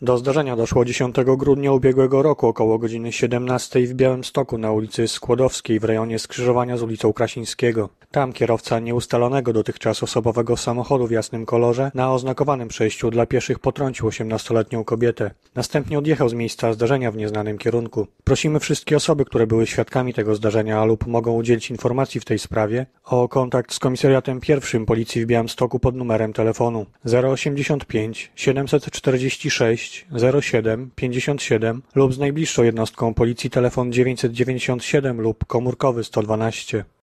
Do zdarzenia doszło 10 grudnia ubiegłego roku około godziny 17 w Białymstoku na ulicy Skłodowskiej w rejonie skrzyżowania z ulicą Krasińskiego. Tam kierowca nieustalonego dotychczas osobowego samochodu w jasnym kolorze na oznakowanym przejściu dla pieszych potrącił 18-letnią kobietę. Następnie odjechał z miejsca zdarzenia w nieznanym kierunku. Prosimy wszystkie osoby, które były świadkami tego zdarzenia lub mogą udzielić informacji w tej sprawie, o kontakt z Komisariatem I Policji w Białymstoku pod numerem telefonu 085 746 07 57 lub z najbliższą jednostką Policji telefon 997 lub komórkowy 112.